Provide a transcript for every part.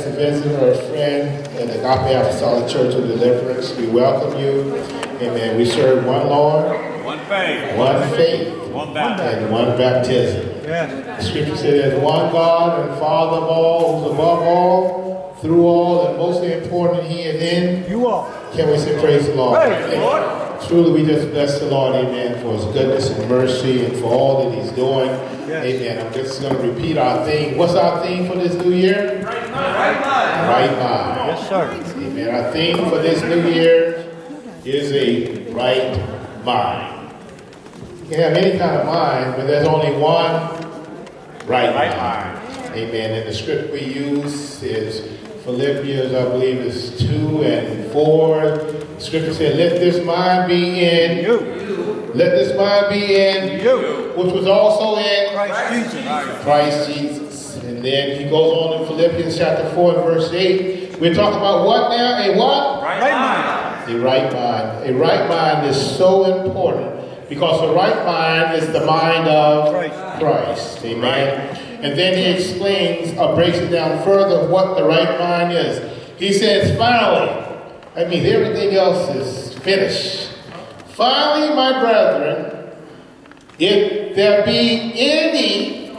a visitor or a friend at Agape Apostolic Church of Deliverance, we welcome you. Amen. We serve one Lord, one faith, one baptism, and one baptism. Yeah. The scripture says there's one God and Father of all, who's above all, through all, and mostly important, He is in you all. Can we say praise the Lord? Praise the Lord. Truly, we just bless the Lord, amen, for His goodness and mercy and for all that He's doing. Yes. Amen. I'm just going to repeat our theme. What's our theme for this new year? Right mind. Right mind. Yes, sir. Amen. Our theme for this new year is a right mind. You can have any kind of mind, but there's only one right mind. Amen. And the script we use is Philippians, I believe it's 2 and 4. The scripture said, let this mind be in you. Let this mind be in you, which was also in Christ Jesus. And then he goes on in Philippians chapter 4 and verse 8. We're talking about what now? A what? Right mind. A right mind. A right mind is so important because the right mind is the mind of Christ. Amen. Right. And then he explains or breaks it down further what the right mind is. He says, finally, that means everything else is finished. Finally, my brethren, if there be any...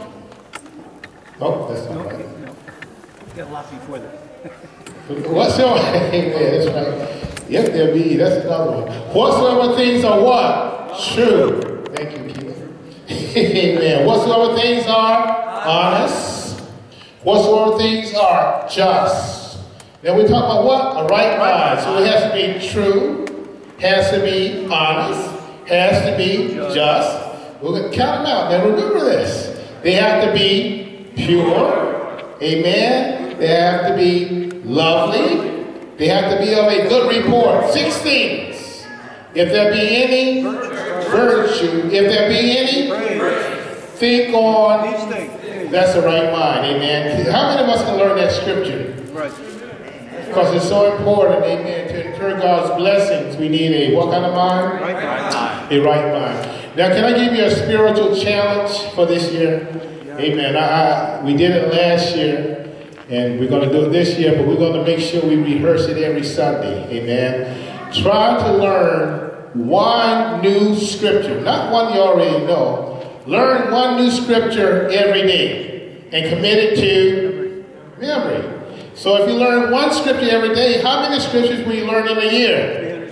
Oh, that's not right. Got a lot before that. Whatsoever... Amen, that's right. If there be, that's another one. Whatsoever things are what? True. Thank you, Keith. Amen. Whatsoever things are honest, whatsoever things are just. Then we talk about what? A right mind. So it has to be true, has to be honest, has to be just. We're going to count them out. Now remember this. They have to be pure. Amen. They have to be lovely. They have to be of a good report. 6 things. If there be any virtue, if there be any, think on these things. That's the right mind, amen. How many of us can learn that scripture? Right. Because it's so important, amen. To incur God's blessings, we need a what kind of mind? Right mind. A right mind. Now, can I give you a spiritual challenge for this year? Yeah. Amen. We did it last year, and we're going to do it this year, but we're going to make sure we rehearse it every Sunday, amen. Try to learn one new scripture, not one you already know. Learn one new scripture every day and commit it to memory. So if you learn one scripture every day, how many scriptures will you learn in a year?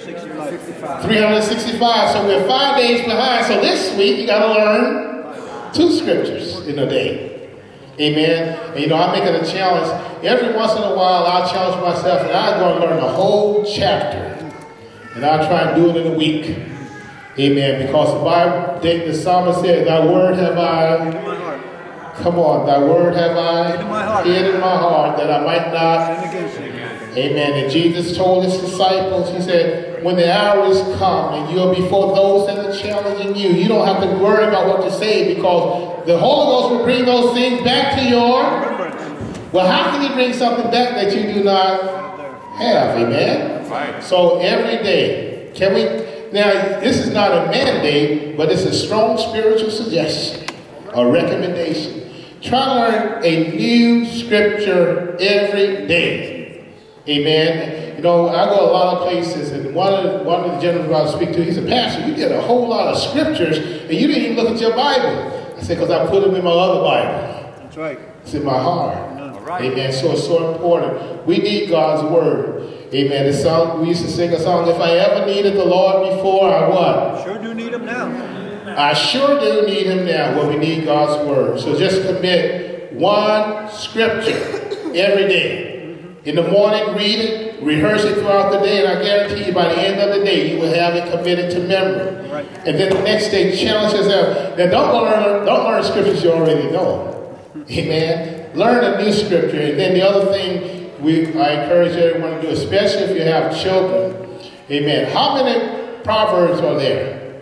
365. So we're 5 days behind. So this week you got to learn 2 scriptures in a day. Amen. And I'm making a challenge. Every once in a while I'll challenge myself and I'm going to learn a whole chapter. And I'll try and do it in a week. Amen. Because the Bible, the psalmist said, thy word have I hid in my heart. Come on, thy word have I hid in my heart that I might not sin against it. Amen. And Jesus told his disciples, he said, when the hour is come and you're before those that are challenging you, you don't have to worry about what to say because the Holy Ghost will bring those things back to your remembrance. Well, how can he bring something back that you do not have? Amen. Right. So every day, can we... Now, this is not a mandate, but it's a strong spiritual suggestion or recommendation. Try to learn a new scripture every day. Amen. I go a lot of places, and one of the gentlemen I speak to, he said, Pastor, you get a whole lot of scriptures, and you didn't even look at your Bible. I said, because I put them in my other Bible. That's right. It's in my heart. All right. Amen. So it's so important. We need God's word. Amen. The song, we used to sing a song, if I ever needed the Lord before, I what? Sure do need him now. I sure do need him now. Well, we need God's word. So just commit one scripture every day. In the morning, read it, rehearse it throughout the day, and I guarantee you by the end of the day, you will have it committed to memory. Right. And then the next day, challenge yourself. Now, don't learn scriptures you already know. Amen. Learn a new scripture. And then the other thing, I encourage everyone to do, especially if you have children. Amen. How many proverbs are there?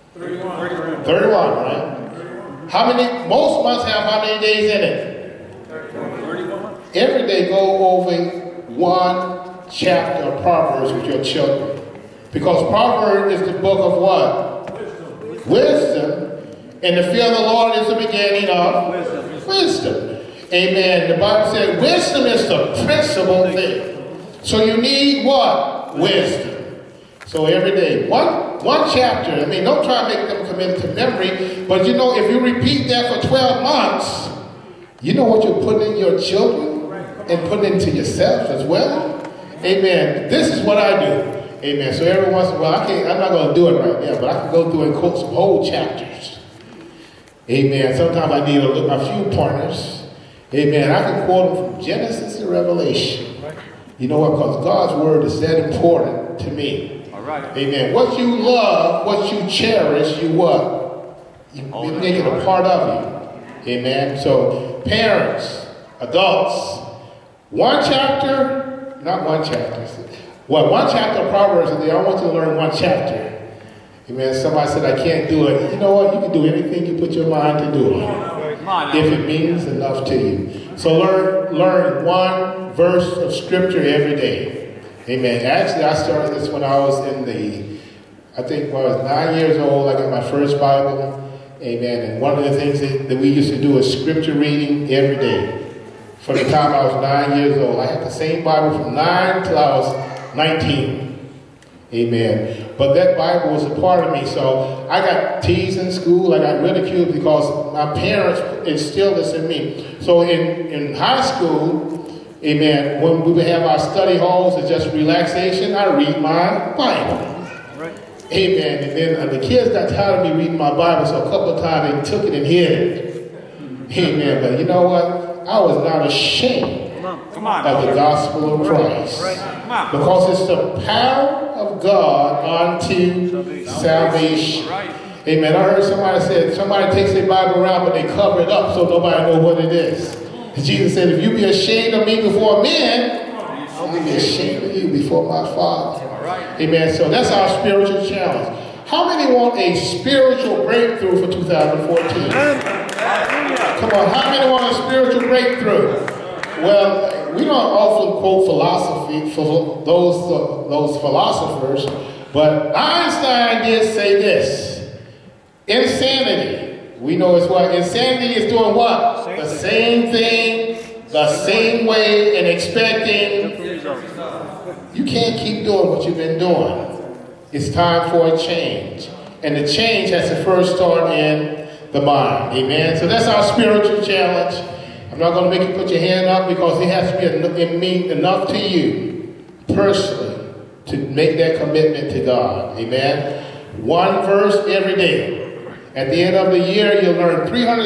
31. 31, right? How many? Most months have how many days in it? 31. Every day go over one chapter of Proverbs with your children. Because Proverbs is the book of what? Wisdom. And the fear of the Lord is the beginning of wisdom. Amen. The Bible said wisdom is the principal thing. So you need what? Wisdom. So every day, one chapter. I mean, don't try to make them commit to memory, but you know, if you repeat that for 12 months, you know what you're putting in your children and putting into yourself as well. Amen. This is what I do. Amen. So every once in a while, I'm not going to do it right now, but I can go through and quote some whole chapters. Amen. Sometimes I need a few pointers. Amen. I can quote them from Genesis to Revelation. You know what? Because God's word is that important to me. All right. Amen. What you love, what you cherish, you what? You make it a part of you. Amen. So parents, adults, one chapter. One chapter of Proverbs, and I want you to learn one chapter. Amen. Somebody said, I can't do it. You know what? You can do anything you put your mind to do. If it means enough to you. So learn one verse of scripture every day. Amen. Actually, I started this when I was I think when I was 9 years old, I got my first Bible. Amen. And one of the things that we used to do is scripture reading every day. From the time I was 9 years old. I had the same Bible from 9 till I was 19. Amen. But that Bible was a part of me. So I got teased in school. I got ridiculed because my parents instilled this in me. So in high school, amen, when we would have our study halls and just relaxation, I read my Bible. Right. Amen. And then the kids got tired of me reading my Bible, so a couple of times they took it and hid it. Amen. But you know what? I was not ashamed of the gospel of Christ. Because it's the power of God unto salvation. Amen. I heard somebody takes their Bible around, but they cover it up so nobody knows what it is. And Jesus said, if you be ashamed of me before men, I'll be ashamed of you before my Father. Amen. So that's our spiritual challenge. How many want a spiritual breakthrough for 2014? Come on, how many want a spiritual breakthrough? Well, we don't often quote philosophy for those philosophers, but Einstein did say this. Insanity. We know it's what? Insanity is doing what? The same thing, the same way, and expecting. You can't keep doing what you've been doing. It's time for a change. And the change has to first start in the mind. Amen. So that's our spiritual challenge. I'm not going to make you put your hand up because it has to be enough to you personally to make that commitment to God. Amen. One verse every day. At the end of the year, you'll learn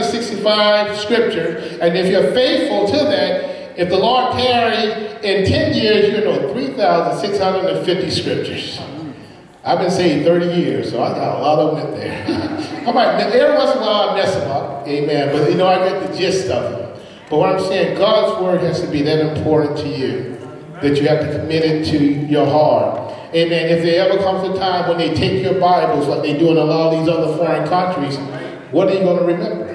365 scriptures. And if you're faithful to that, if the Lord tarries in 10 years, you'll know 3,650 scriptures. I've been saved 30 years, so I got a lot of them in there. Every once in a while I mess them up, amen, but you know, I get the gist of them. But what I'm saying, God's word has to be that important to you, that you have to commit it to your heart. Amen. If there ever comes a time when they take your Bibles, like they do in a lot of these other foreign countries, what are you going to remember?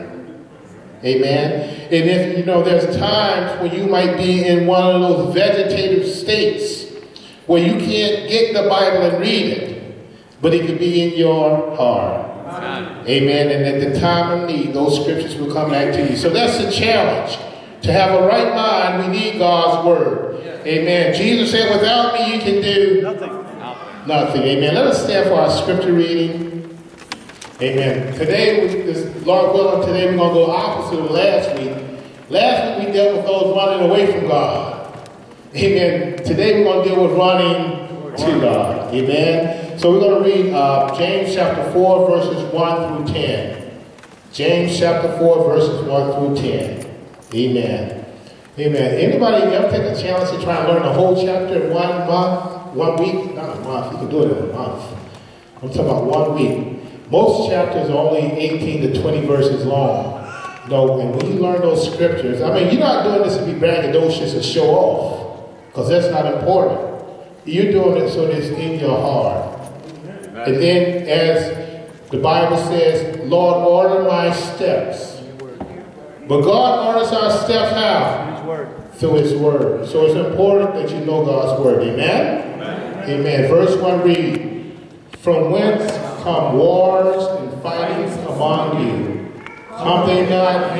Amen. And if, you know, there's times when you might be in one of those vegetative states where you can't get the Bible and read it, but it could be in your heart. Amen. And at the time of need, those scriptures will come back to you. So that's the challenge. To have a right mind, we need God's word. Amen. Jesus said, without me, you can do nothing. Amen. Let us stand for our scripture reading. Amen. Today, Lord willing, today we're going to go opposite of last week. Last week we dealt with those running away from God. Amen. Today we're going to deal with running to God. Amen. So we're going to read James chapter 4, verses 1 through 10. James chapter 4, verses 1 through 10. Amen. Amen. Anybody ever take a challenge to try and learn the whole chapter in 1 month, 1 week? Not a month. You can do it in a month. I'm talking about 1 week. Most chapters are only 18 to 20 verses long. You know, and when you learn those scriptures, I mean, you're not doing this to be braggadocious or show off, because that's not important. You're doing it so that it's in your heart. And then, as the Bible says, Lord, order my steps. But God orders our steps how? Through His Word. So it's important that you know God's Word. Amen? Amen. Verse 1 read, from whence come wars and fightings among you? Come they not hence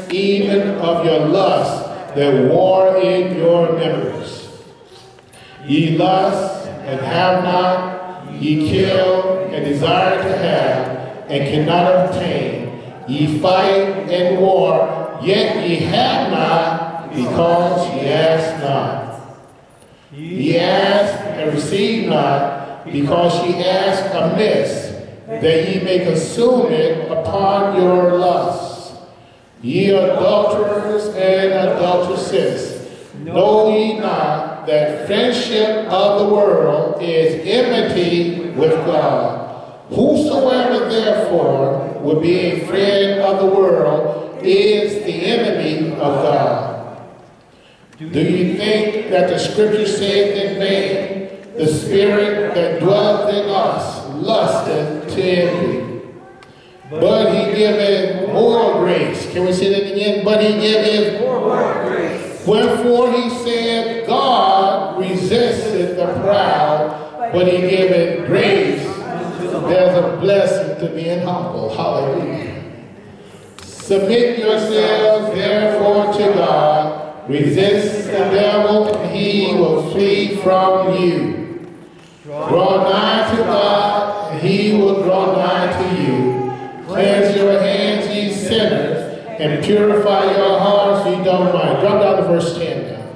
even of your lusts that war in your members. Ye lust and have not, ye kill and desire to have, and cannot obtain. Ye fight and war, yet ye have not, because ye ask not. Ye ask and receive not, because ye ask amiss, that ye may consume it upon your lusts. Ye adulterers and adulteresses, know ye not that friendship of the world is enmity with God? Whosoever therefore would be a friend of the world is the enemy of God. Do you think that the scripture saith in vain, the spirit that dwelleth in us lusteth to envy? But he giveth more grace. Can we say that again? But he giveth more grace. Wherefore he said, God resisteth the proud, but he giveth grace. There's a blessing to being humble. Hallelujah. Submit yourselves therefore to God. Resist the devil, and he will flee from you. Draw nigh to God, and he will draw nigh to you. Cleanse your hands, ye sinners, and purify your hearts, ye double minded. Drop down to verse 10 now.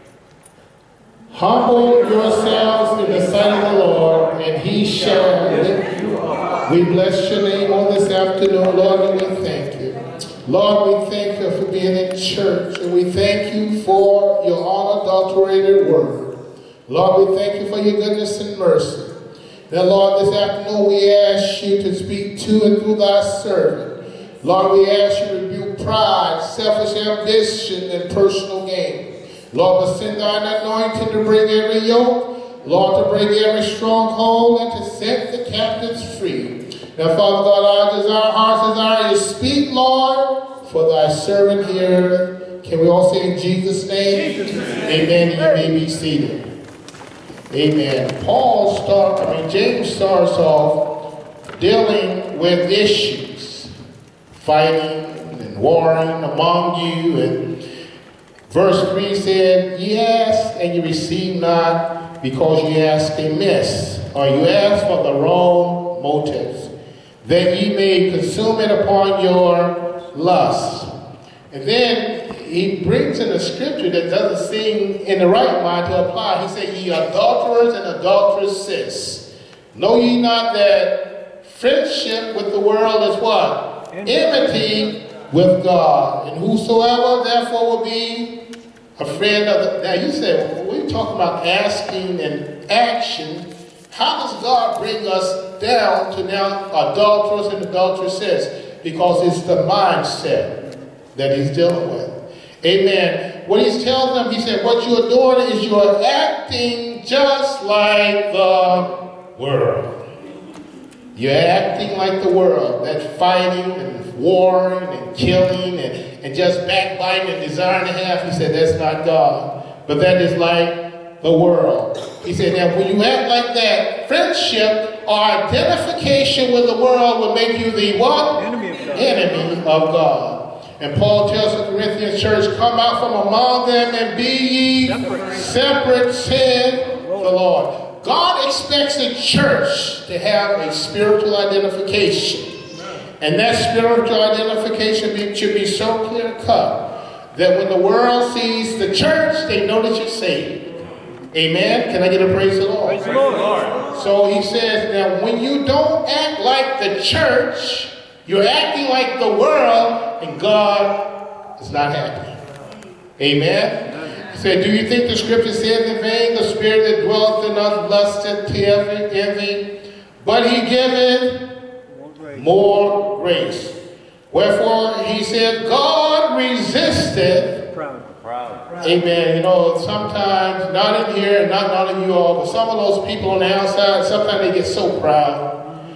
Humble yourselves in the sight of the Lord, and he shall lift you up. We bless your name on this afternoon, Lord, and we thank you. Lord, we thank you for being in church, and we thank you for your unadulterated word. Lord, we thank you for your goodness and mercy. Now, Lord, this afternoon we ask you to speak to and through thy servant. Lord, we ask you to rebuke pride, selfish ambition, and personal gain. Lord, but send thine anointing to break every yoke, Lord, to break every stronghold, and to set the captives free. Now, Father God, our heart's desire is speak, Lord, for thy servant here. Can we all say in Jesus' name? Jesus' name. Amen. You may be seated. Amen. James starts off dealing with issues, fighting and warring among you. And verse 3 said, ye ask and you receive not, because ye ask amiss, or you ask for the wrong motives, that ye may consume it upon your lust. And then he brings in a scripture that doesn't seem in the right mind to apply. He said, ye adulterers and adulteresses, know ye not that friendship with the world is what? Enmity with God. And whosoever therefore will be a friend of the... Now you say, well, we're talking about asking and action. How does God bring us down to now adulterers and adulteresses? Because it's the mindset that he's dealing with. Amen. What he's telling them, he said, what you are doing is you are acting just like the world. You're acting like the world. That fighting and warring and killing and just backbiting and desiring to have. He said, that's not God. But that is like the world. He said, now when you act like that, friendship or identification with the world will make you the what? Enemy of God. And Paul tells the Corinthian church, come out from among them and be ye separate, said the Lord. God expects the church to have a spiritual identification. And that spiritual identification should be so clear cut that when the world sees the church, they know that you're saved. Amen? Can I get a praise the Lord? Praise the Lord. So he says, now when you don't act like the church, you're acting like the world, and God is not happy. Amen? He said, do you think the scripture says in vain, the spirit that dwelleth in us lusteth to envy? But he giveth more grace. Wherefore he said, God resisteth proud. Amen. You know, sometimes, not in here and not in you all, but some of those people on the outside, sometimes they get so proud.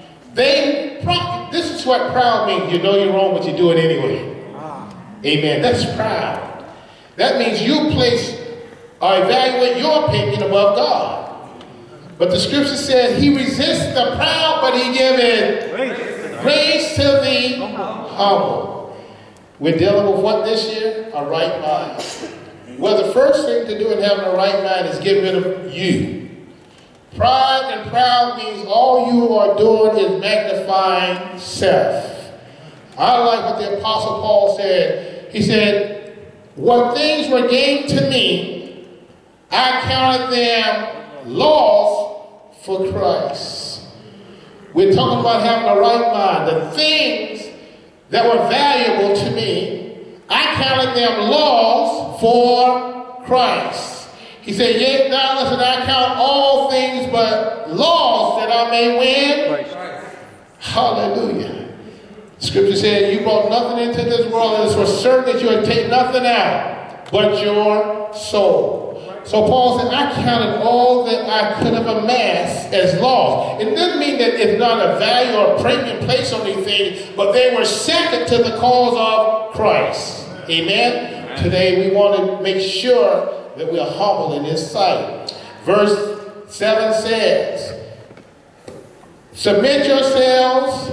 This is what proud means. You know you're wrong, but you do it anyway. Amen. That's proud. That means you place or evaluate your opinion above God. But the scripture says he resists the proud, but he giveth grace to the humble. We're dealing with what this year? A right mind. Well, the first thing to do in having a right mind is get rid of you. Pride and proud means all you are doing is magnifying self. I like what the Apostle Paul said. He said, what things were gained to me, I counted them loss for Christ. We're talking about having a right mind. The things that were valuable to me, I counted them loss for Christ. He said, yet doubtless that I count all things but loss that I may win. Christ. Hallelujah. Scripture said, you brought nothing into this world, and it's for certain that you would take nothing out but your soul. So Paul said, I counted all that I could have amassed as loss. It doesn't mean that it's not a value or a premium place on these things, but they were second to the cause of Christ. Amen? Today we want to make sure that we are humble in his sight. Verse 7 says, submit yourselves,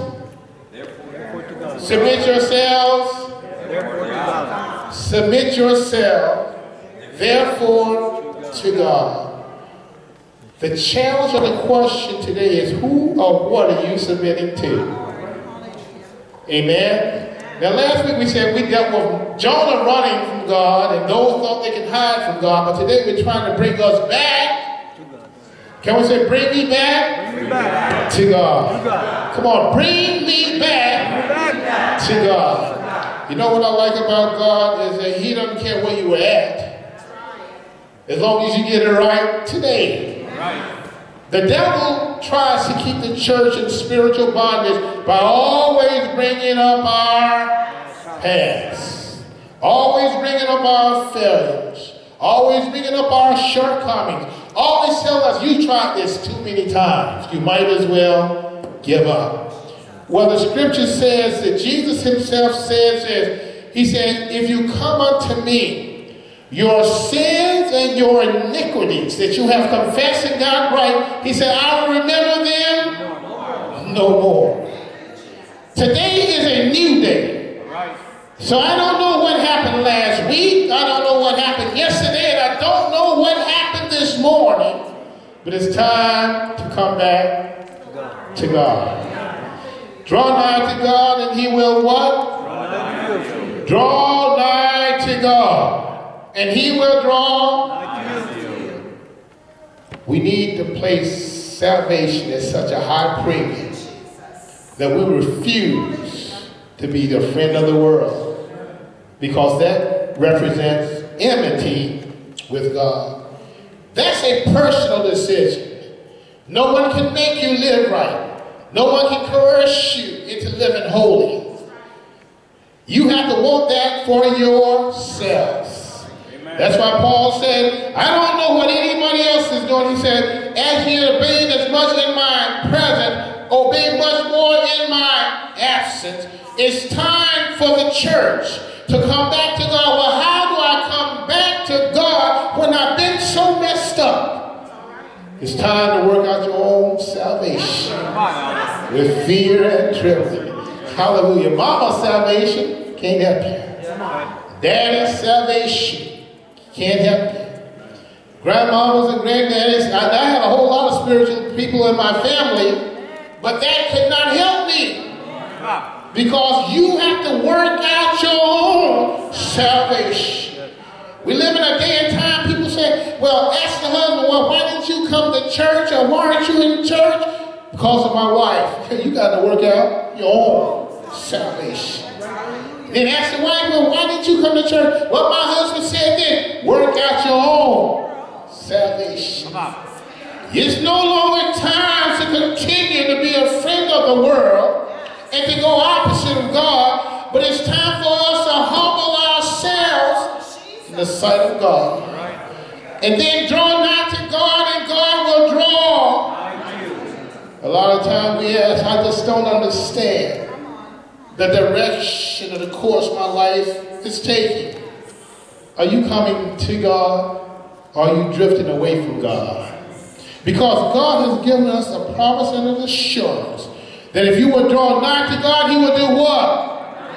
submit yourselves, submit yourself, therefore, to God. The challenge of the question today is, who or what are you submitting to? Amen? Now last week we said we dealt with Jonah running from God, and those thought they could hide from God, but today we're trying to bring us back. Can we say, bring me back? Bring me back to God. Come on, bring me back to God. You know what I like about God is that he doesn't care where you were at, as long as you get it right today. Right. The devil tries to keep the church in spiritual bondage by always bringing up our past, always bringing up our failures, always bringing up our shortcomings, always telling us, you tried this too many times, you might as well give up. Well, the scripture says that Jesus himself says this. He said, if you come unto me, your sins and your iniquities that you have confessed and got right, he said, I will remember them no more. Today is a new day. So I don't know what happened last week. I don't know what happened yesterday. And I don't know what happened this morning. But it's time to come back to God. Draw nigh to God and he will what? Draw nigh to God. And he will draw. We need to place salvation at such a high premium that we refuse to be the friend of the world, because that represents enmity with God. That's a personal decision. No one can make you live right. No one can coerce you into living holy. You have to want that for yourselves. That's why Paul said, I don't know what anybody else is doing. He said, as ye obeyed as much in my presence, obey much more in my absence. It's time for the church to come back to God. Well, how do I come back to God when I've been so messed up? It's time to work out your own salvation with fear and trembling. Hallelujah. Mama's salvation can't help you. Daddy's salvation can't help you. Grandmamas and granddaddies, I had a whole lot of spiritual people in my family, but that could not help me. Because you have to work out your own salvation. We live in a day and time, people say, well, ask the husband, well, why didn't you come to church, or why aren't you in church? Because of my wife. You got to work out your own salvation. Then ask the wife, well, why didn't you come to church? Well, my husband said this. Work out your own salvation. It's no longer time to continue to be a friend of the world and to go opposite of God, but it's time for us to humble ourselves in the sight of God. And then draw nigh to God, and God will draw. A lot of times we ask, I just don't understand the direction of the course my life is taking. Are you coming to God, or are you drifting away from God? Because God has given us a promise and an assurance that if you will draw nigh to God, he will do what?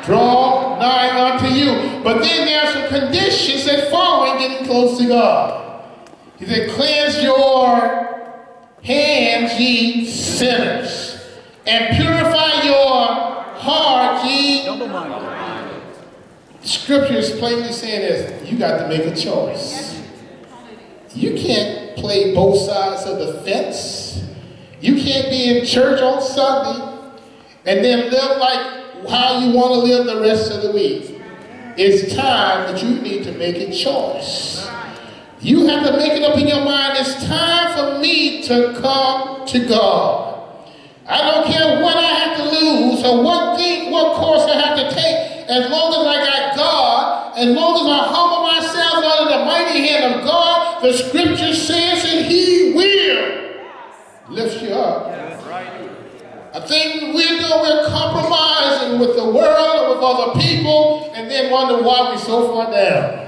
draw nigh unto you. But then there are some conditions that follow in getting close to God. He said, cleanse your hands, ye sinners, and purify your heart, ye. Scripture is plainly saying this, you got to make a choice. You can't play both sides of the fence. You can't be in church on Sunday and then live like how you want to live the rest of the week. It's time that you need to make a choice. You have to make it up in your mind, it's time for me to come to God. I don't care what I have to lose or what course I have to take. As long as I got God, as long as I humble myself under the mighty hand of God, the scripture says that He will lift you up. I think we're compromising with the world and with other people and then wonder why we're so far down.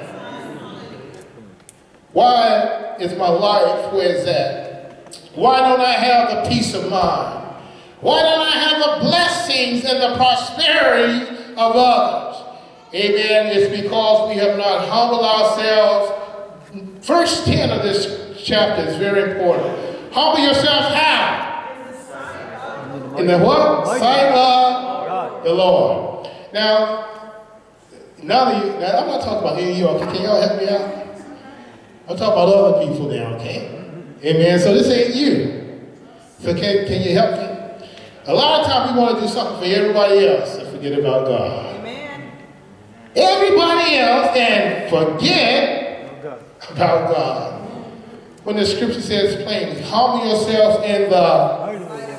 Why is my life where it's at? Why don't I have the peace of mind? Why don't I have the blessings and the prosperity of others? Amen. It's because we have not humbled ourselves. Verse 10 of this chapter is very important. Humble yourselves how? In the what? Sight of the Lord. Now I'm not talking about any of you. Can y'all help me out? I'm talking about other people now, okay? Amen. So this ain't you. So can you help me? A lot of times we want to do something for everybody else and forget about God. Amen. Everybody else and forget about God. When the scripture says plainly, humble yourselves in the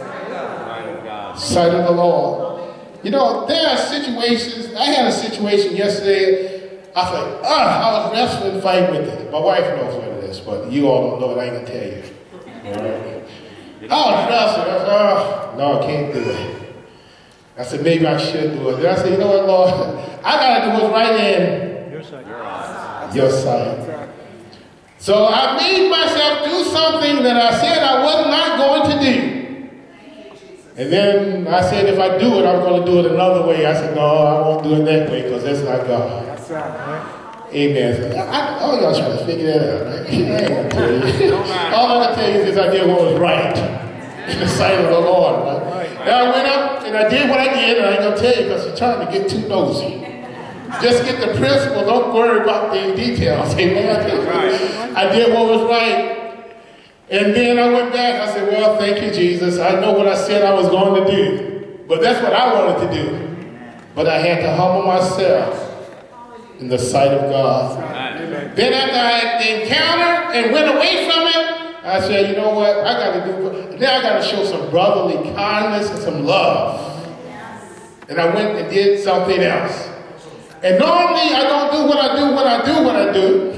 sight of the Lord. You know, there are situations, I had a situation yesterday, I thought, I was wrestling fight with it. My wife knows what it is, but you all don't know it, I ain't going to tell you. All right? I was wrestling. I said, no, I can't do it. I said, maybe I should do it. Then I said, you know what, Lord? I got to do what's right in your sight. So I made myself do something that I said I was not going to do. And then I said, if I do it, I'm going to do it another way. I said, no, I won't do it that way because that's not God. That's right. Amen. All y'all trying to figure that out, right? I ain't going to tell you. All I'm going to tell you is I did what was right in the sight of the Lord. Right? Then I went up and I did what I did, and I ain't going to tell you because you're trying to get too nosy. Just get the principle. Don't worry about the details. Amen. I did what was right. And then I went back. I said, well, thank you, Jesus. I know what I said I was going to do. But that's what I wanted to do. But I had to humble myself in the sight of God. Amen. Then after I had the encounter and went away from it, I said, you know what? Now I got to show some brotherly kindness and some love. And I went and did something else. And normally I don't do what I do when I do what I do.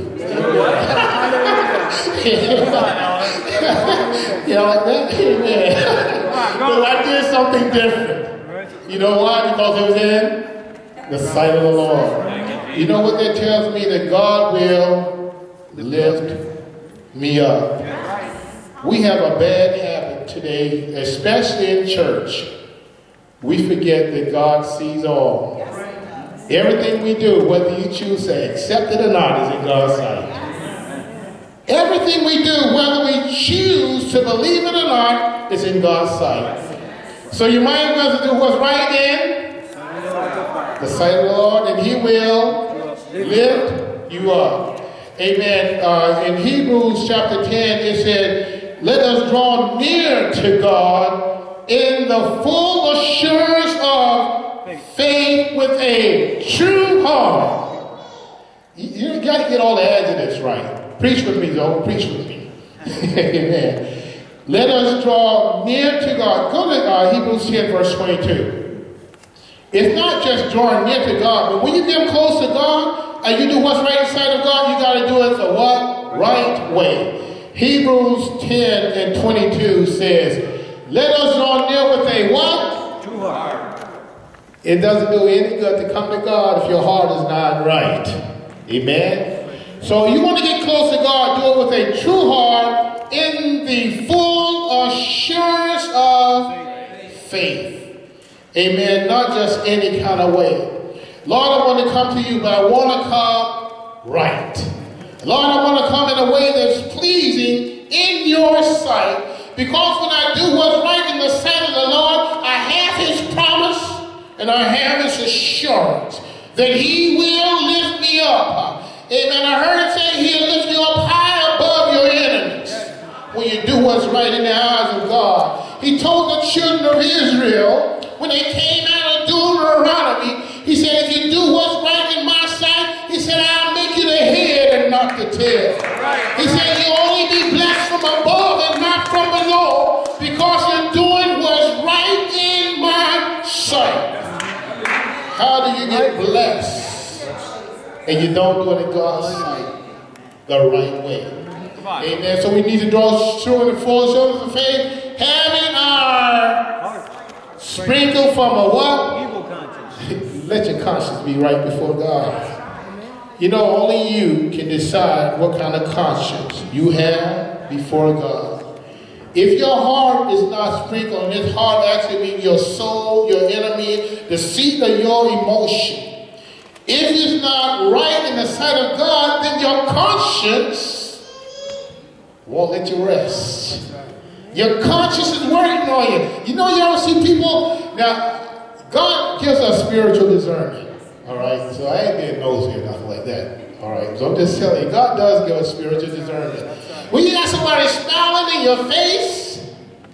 You know, like that? But I did something different. You know why? Because it was in the sight of the Lord. You know what that tells me? That God will lift me up. We have a bad habit today, especially in church. We forget that God sees all. Everything we do, whether you choose to accept it or not, is in God's sight. Everything we do, whether we choose to believe it or not, is in God's sight. So you might as well do what's right in the sight of the Lord, and He will lift you up. Amen. In Hebrews chapter 10, it said, let us draw near to God in the full assurance of faith with a true heart. You got to get all the adjectives right. Preach with me, though. Preach with me. Amen. Let us draw near to God. Go to Hebrews 10, verse 22. It's not just drawing near to God, but when you get close to God and you do what's right inside of God, you got to do it the what? Right way. Hebrews 10 and 22 says, let us draw near with a what? True heart. It doesn't do any good to come to God if your heart is not right. Amen? So you want to get close to God, do it with a true heart in the full assurance of faith. Amen? Not just any kind of way. Lord, I want to come to you, but I want to come right. Lord, I want to come in a way that's pleasing in your sight, because when I do what's right in the sight of the Lord, I have his promise and I have his assurance that he will lift me up. Amen. I heard it say he'll lift you up high above your enemies when you do what's right in the eyes of God. He told the children of Israel when they came out of Deuteronomy, he said, if you do what's right in my sight, he said, I'll make you the head and not the tail. He said, you'll only be blessed from above and not from below, because you're doing what's right in my sight. How do you get blessed and you don't do it in God's sight the right way? Amen. So we need to draw true and full shoulders of faith, having our sprinkle from a what? Evil conscience. Let your conscience be right before God. You know, only you can decide what kind of conscience you have before God. If your heart is not sprinkled, and this heart actually means your soul, your enemy, the seat of your emotion, if it's not right in the sight of God, then your conscience won't let you rest. Your conscience is working on you. You know, you ever see people, now, God gives us spiritual discernment, all right? So I ain't being nosy or nothing like that, all right? So I'm just telling you, God does give us spiritual discernment. When you got somebody smiling in your face,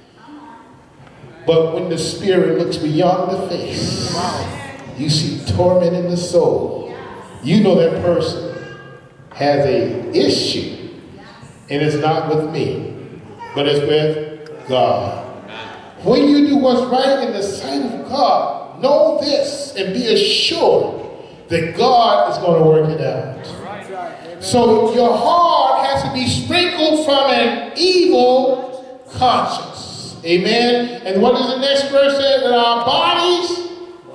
but when the spirit looks beyond the face, you see torment in the soul. You know that person has an issue, and it's not with me, but it's with God. When you do what's right in the sight of God, know this and be assured that God is going to work it out. So your heart has to be sprinkled from an evil conscience. Amen. And what does the next verse say? That our bodies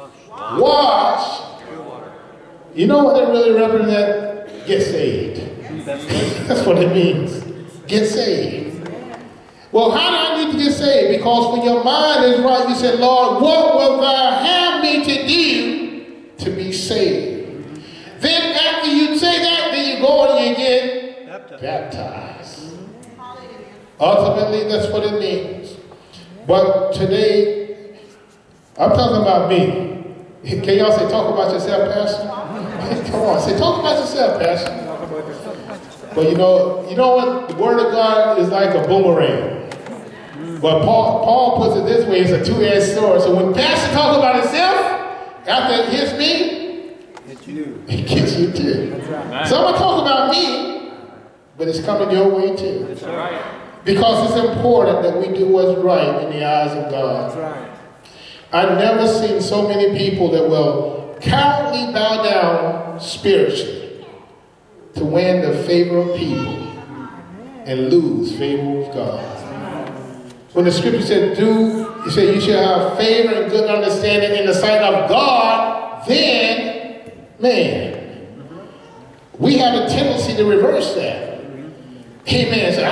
wash. You know what it really represents? Get saved. That's what it means. Get saved. Well, how do I need to get saved? Because when your mind is right, you say, Lord, what will thou have me to do to be saved? Then after you say that, then you go and you get baptized. Ultimately, that's what it means. But today, I'm talking about me. Can y'all say, talk about yourself, Pastor? Come on, say, talk about yourself, Pastor. But you know what? The Word of God is like a boomerang. But Paul puts it this way, it's a two-edged sword. So when Pastor talks about himself, after it hits me, it gets you too. Right. So I'm going to talk about me, but it's coming your way too. That's right. Because it's important that we do what's right in the eyes of God. That's right. I've never seen so many people that will cowardly bow down spiritually to win the favor of people and lose favor of God. When the scripture said, you say you shall have favor and good understanding in the sight of God, then, man, we have a tendency to reverse that. Amen. So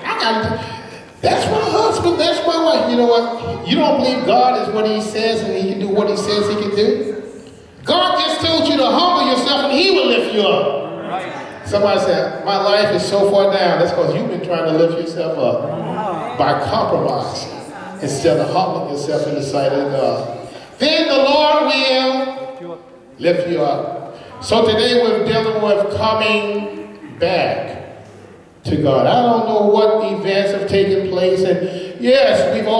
that's my husband, that's my wife. You know what? You don't believe God is what he says and he can do what he says he can do? God just told you to humble yourself and he will lift you up. Right. Somebody said, my life is so far down. That's because you've been trying to lift yourself up by compromising instead of humbling yourself in the sight of God. Then the Lord will lift you up. So today we're dealing with coming back to God. I don't know what events have taken place, and yes, we've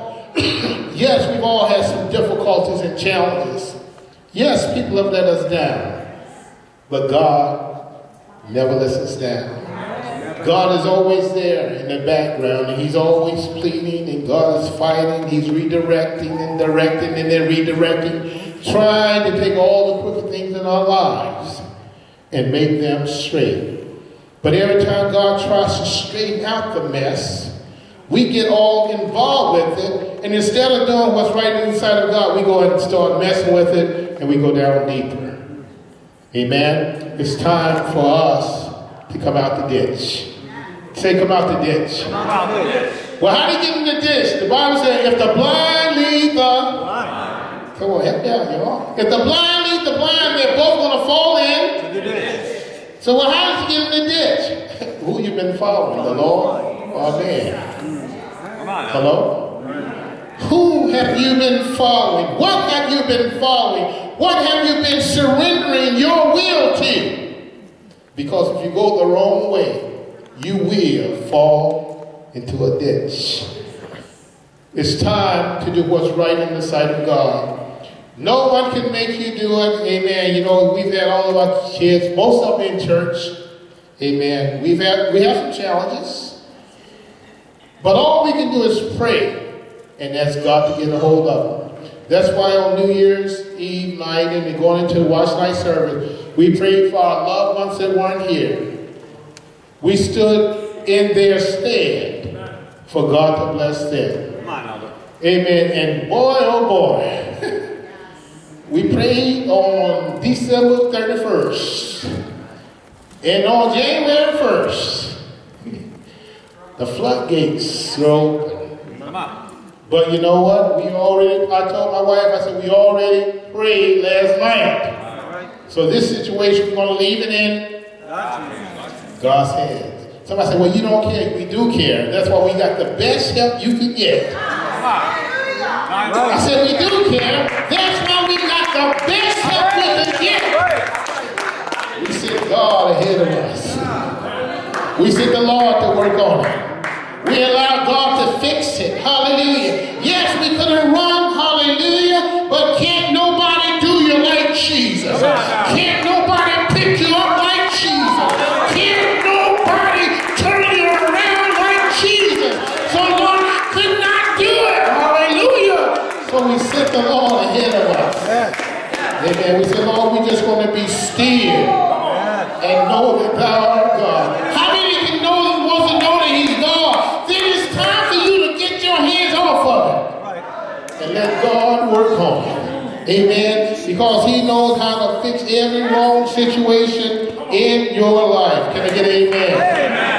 all had some difficulties and challenges. Yes, people have let us down, but God never lets us down. God is always there in the background, and he's always pleading, and God is fighting. He's redirecting and directing and then redirecting, trying to take all the crooked things in our lives and make them straight. But every time God tries to straighten out the mess, we get all involved with it, and instead of doing what's right inside of God, we go and start messing with it, and we go down deeper. Amen? It's time for us to come out the ditch. Say, come out the ditch. Come out the ditch. Well, how do you get in the ditch? The Bible says, if the blind lead the blind, Come on, help me out, y'all. If the blind lead the blind, they're both going to fall in. So well, how does he get in the ditch? Who you been following, the Lord or man? Hello? Who have you been following? What have you been following? What have you been surrendering your will to? Because if you go the wrong way, you will fall into a ditch. It's time to do what's right in the sight of God. No one can make you do it. Amen. You know, we've had all of our kids, most of them in church. Amen. We have some challenges. But all we can do is pray and ask God to get a hold of them. That's why on New Year's Eve night and we're going into the watch night service, we prayed for our loved ones that weren't here. We stood in their stead for God to bless them. Amen. And boy, oh boy, we prayed on December 31st. And on January 1st, the floodgates were open. But you know what? I told my wife, I said, we already prayed last night. So this situation, we're going to leave it in God's hands. Somebody said, well, you don't care. We do care. That's why we got the best help you can get. I said, we do care. That's why we got the best help we can get. We sent God ahead of us. We sent the Lord to work on it. We allowed God to fix it. Hallelujah. Yes, we could have run. Hallelujah. But can't nobody do you like Jesus. Can't nobody pick you up like Jesus. Can't nobody turn you around like Jesus. So Lord, I could not do it. Hallelujah. So we sent the Lord ahead of us. Amen. We said, Lord, we're just going to be still and know that thou art God. How many can wants to know that he's God? Then it's time for you to get your hands off of it and let God work on it. Amen. Because he knows how to fix every wrong situation in your life. Can I get an amen?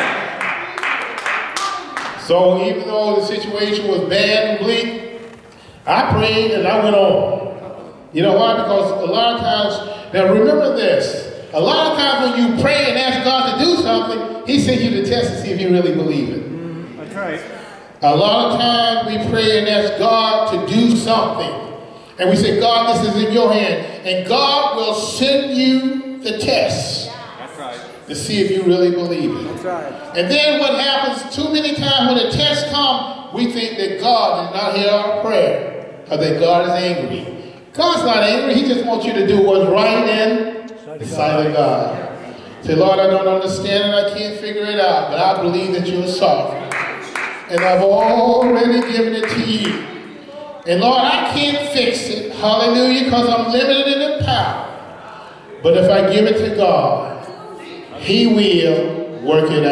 So even though the situation was bad and bleak, I prayed and I went on. You know why? Because a lot of times, now remember this, a lot of times when you pray and ask God to do something, he sends you to test to see if you really believe it. That's right. A lot of times we pray and ask God to do something. And we say, God, this is in your hand. And God will send you the test. That's right. To see if you really believe it. That's right. And then what happens too many times when the test comes, we think that God did not hear our prayer. Or that God is angry. God's not angry. He just wants you to do what's right in the sight of God. Say, Lord, I don't understand and I can't figure it out, but I believe that you're sovereign. And I've already given it to you. And Lord, I can't fix it. Hallelujah, because I'm limited in power. But if I give it to God, he will work it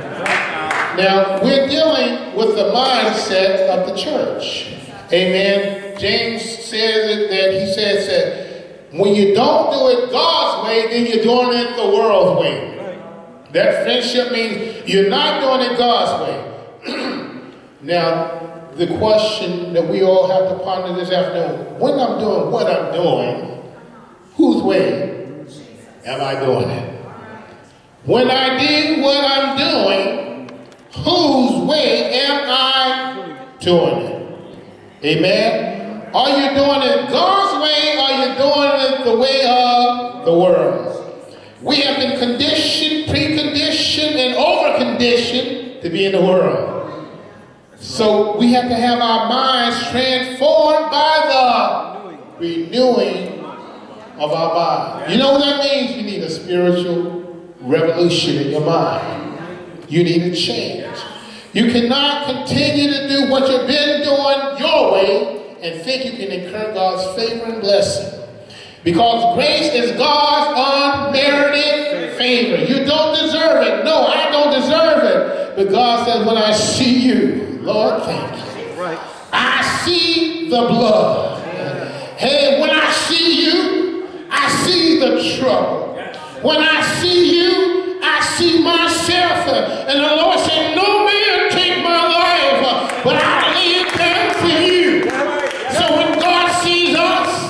out. Now, we're dealing with the mindset of the church. Amen. James says that he says that when you don't do it God's way, then you're doing it the world's way. That friendship means you're not doing it God's way. Now, the question that we all have to ponder this afternoon, when I'm doing what I'm doing, whose way am I doing it? When I do what I'm doing, whose way am I doing it? Amen? Are you doing it God's way or are you doing it the way of the world? We have been conditioned, preconditioned, and overconditioned to be in the world. So we have to have our minds transformed by the renewing of our mind. You know what that means? You need a spiritual revolution in your mind. You need a change. You cannot continue to do what you've been doing your way and think you can incur God's favor and blessing. Because grace is God's unmerited favor. You don't deserve it. No, I don't deserve it. But God says, when I see you, Lord, thank you. Right. I see the blood. Hey, when I see you, I see the trouble. When I see you, I see myself. And the Lord said, no man take my life, but I lay it down for you. So when God sees us,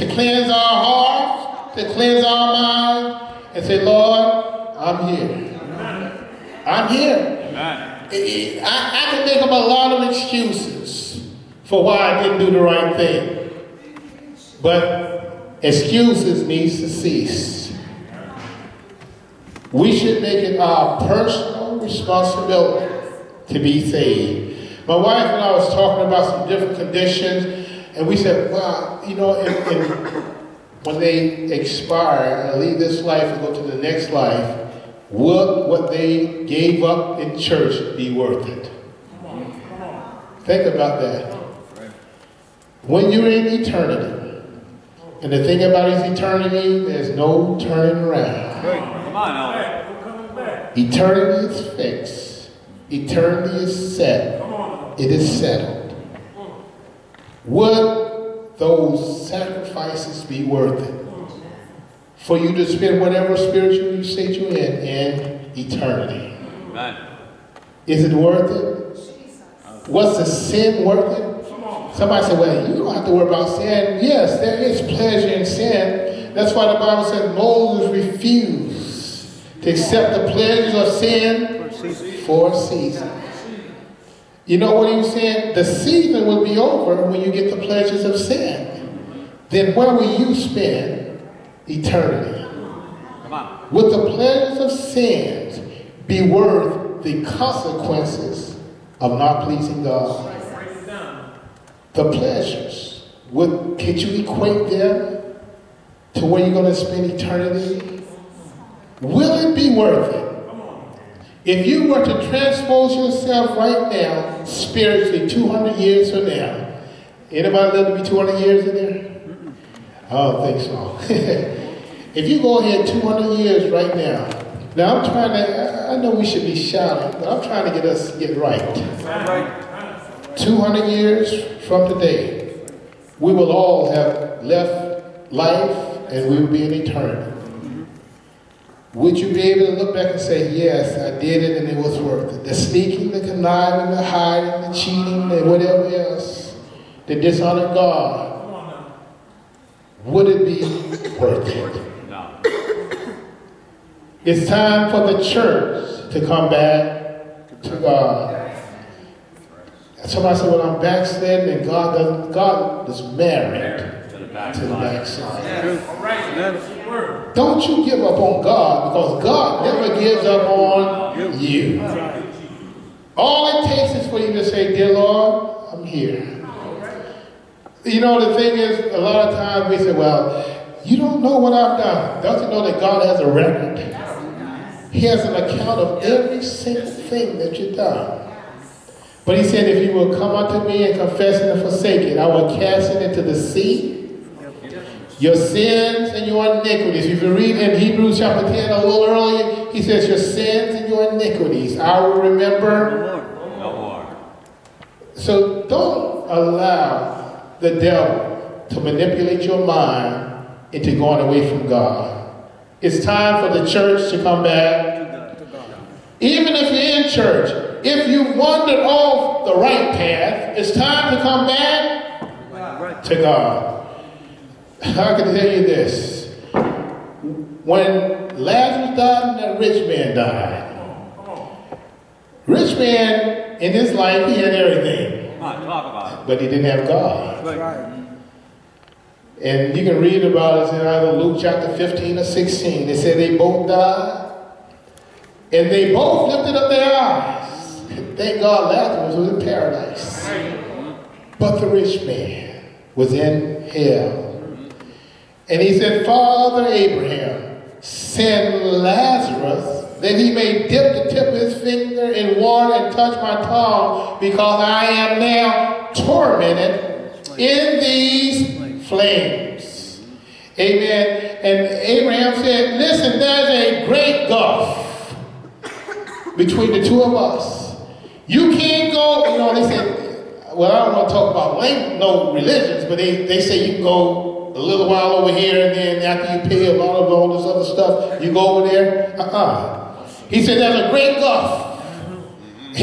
to cleanse our hearts, to cleanse our minds, and say, Lord, I'm here. I'm here. I can make up a lot of excuses for why I didn't do the right thing. But excuses needs to cease. We should make it our personal responsibility to be saved. My wife and I was talking about some different conditions, and we said, well, you know, when they expire and leave this life and go to the next life, would what they gave up in church be worth it? Think about that. When you're in eternity, and the thing about is eternity, there's no turning around. Come on, Albert. Eternity is fixed. Eternity is set. It is settled. Would those sacrifices be worth it? For you to spend whatever spiritual state you're in eternity. Amen. Is it worth it? Was the sin worth it? Somebody said, well, you don't have to worry about sin. Yes, there is pleasure in sin. That's why the Bible says Moses refused to accept the pleasures of sin for a season. You know what he was saying? The season will be over when you get the pleasures of sin. Then where will you spend eternity? Come on. Would the pleasures of sins be worth the consequences of not pleasing God? The pleasures, could you equate them to where you're going to spend eternity? Will it be worth it? If you were to transpose yourself right now, spiritually, 200 years from now, anybody live to be 200 years in there? I don't think so. If you go ahead 200 years right now, I know we should be shouting, but I'm trying to get us to get right. 200 years from today, we will all have left life and we will be in eternity. Would you be able to look back and say, yes, I did it and it was worth it? The sneaking, the conniving, the hiding, the cheating, and whatever else, the dishonor God, would it be worth it? No. It's time for the church to come back to God. Somebody said, well, I'm backsliding and God is married to the backside. Don't you give up on God, because God never gives up on you. All it takes is for you to say, dear Lord, I'm here. You know, the thing is, a lot of times we say, well, you don't know what I've done. Don't you know that God has a record? He has an account of every single thing that you've done. But he said, if you will come unto me and confess it and forsake it, I will cast it into the sea. Your sins and your iniquities. If you read in Hebrews chapter 10 a little earlier, he says, your sins and your iniquities, I will remember no more. So don't allow the devil to manipulate your mind into going away from God. It's time for the church to come back. Even if you're in church, if you wandered off the right path, it's time to come back to God. I can tell you this. When Lazarus died and that rich man died, rich man in his life, he had everything. Come on, talk about it. But he didn't have God. Right. And you can read about it in either Luke chapter 15 or 16. They said they both died. And they both lifted up their eyes. Thank God Lazarus was in paradise. But the rich man was in hell. And he said, Father Abraham, send Lazarus that he may dip the tip of his finger in water and touch my tongue, because I am now tormented in these flames. Amen. And Abraham said, listen, there's a great gulf between the two of us. You can't go, they said, well, I don't want to talk about no religions, but they say you can go a little while over here, and then after you pay a lot of all this other stuff, you go over there. He said there's a great gulf.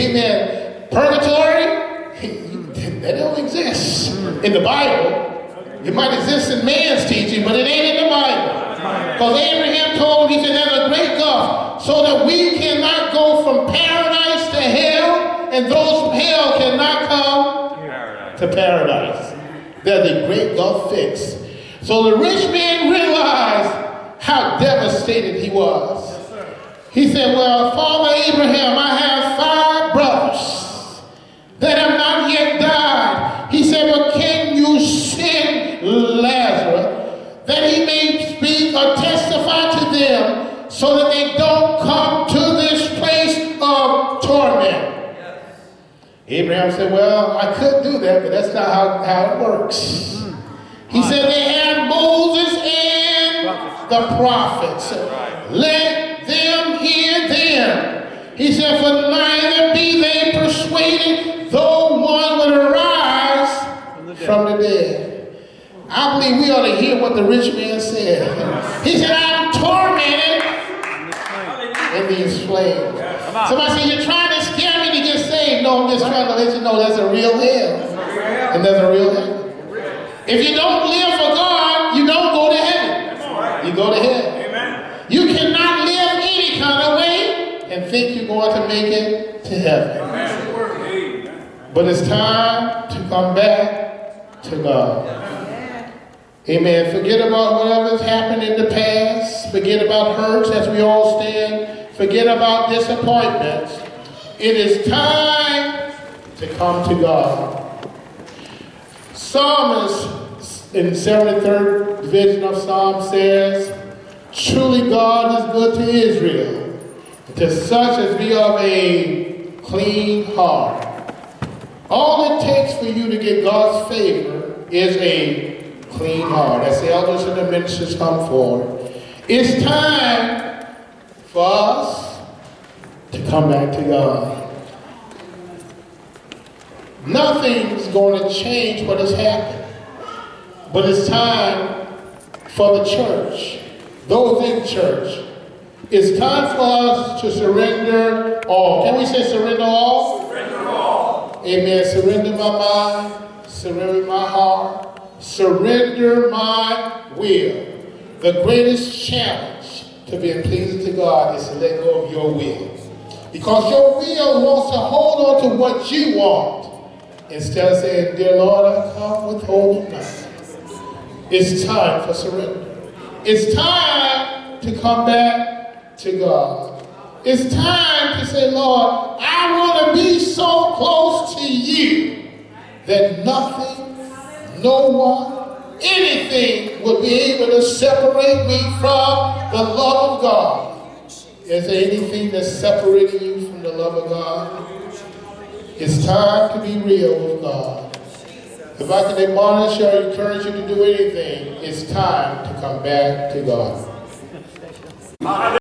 Amen. Purgatory, that don't exist in the Bible. It might exist in man's teaching, but it ain't in the Bible. Because Abraham told him, he said, there's a great gulf, so that we cannot go from paradise to hell, and those from hell cannot come to paradise. There's a great gulf fixed. So the rich man realized how devastated he was. He said, well, Father Abraham, I have 5 brothers that have not yet died. He said, well, can you send Lazarus that he may speak or testify to them so that they don't come to this place of torment? Abraham said, well, I could do that, but that's not how it works. He said they had Moses and the prophets. Let them hear them. He said, for neither be they persuaded, though one would arise from the dead. I believe we ought to hear what the rich man said. He said, I'm tormented in these flames. Somebody said, you're trying to scare me to get saved. No, I'm just trying to let you know there's a real hell. And there's a real heaven. If you don't live for God, you don't go to heaven. You go to hell. You cannot live any kind of way and think you're going to make it to heaven. But it's time to come back to God. Amen. Forget about whatever's happened in the past. Forget about hurts as we all stand. Forget about disappointments. It is time to come to God. Psalmist in 73rd division of Psalm says, truly God is good to Israel, to such as be of a clean heart. All it takes for you to get God's favor is a clean heart. As the elders and the ministers come forward, it's time for us to come back to God. Nothing's going to change what has happened, but it's time for the church, those in church. It's time for us to surrender all. Can we say surrender all? Surrender all. Amen. Surrender my mind, surrender my heart, surrender my will. The greatest challenge to being pleasing to God is to let go of your will. Because your will wants to hold on to what you want instead of saying, dear Lord, I come withholding nothing. It's time for surrender. It's time to come back to God. It's time to say, Lord, I want to be so close to you that nothing, no one, anything will be able to separate me from the love of God. Is there anything that's separating you from the love of God? It's time to be real with God. If I can admonish or encourage you to do anything, it's time to come back to God.